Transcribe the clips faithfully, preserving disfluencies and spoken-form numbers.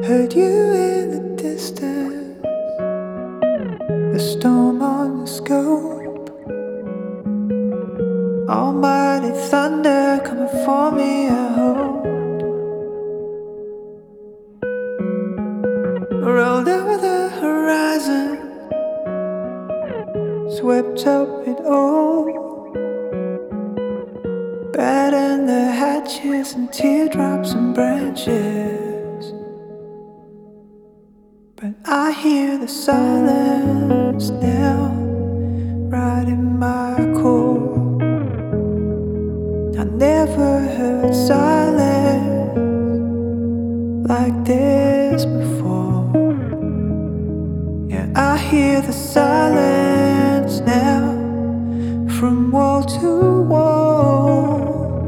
Heard you in the distance, the storm on the scope. Almighty thunder coming for me, I hope. Rolled over the horizon, swept up it all. Batten the hatches and teardrops and branches. But I hear the silence now, right in my core. I never heard silence like this before. Yeah, I hear the silence now, from wall to wall.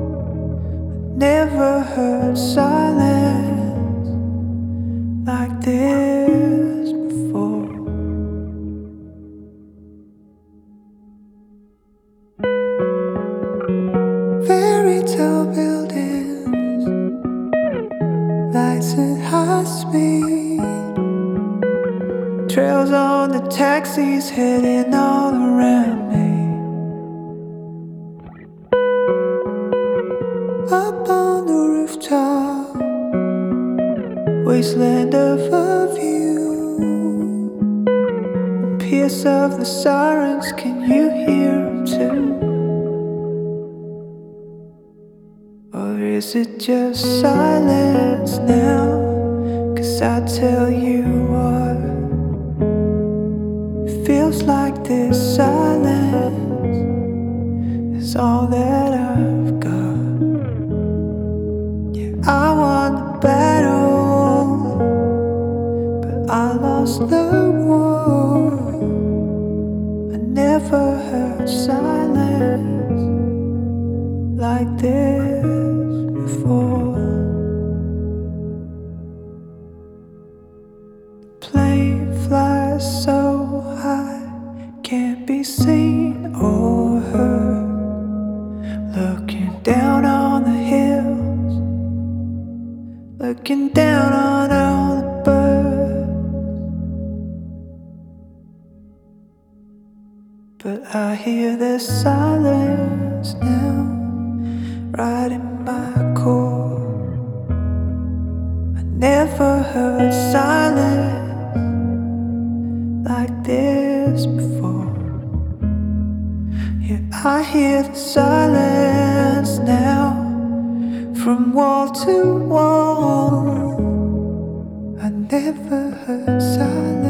Never heard silence like this before. Fairy tale buildings, lights at high speed, trails on the taxis heading all around me. Up on the rooftop, wasteland of a view. Pierce of the sirens, can you hear them too? Or is it just silence now? 'Cause I tell you what, it feels like this silence is all that I've got. I won the battle, but I lost the war. I never heard silence like this before. The plane flies so high, can't be seen or heard. Looking down on the hills, looking down on all the birds. But I hear this silence now, right in my core. I never heard silence like this before. Yeah, I hear the silence now, from wall to wall. I never heard silence.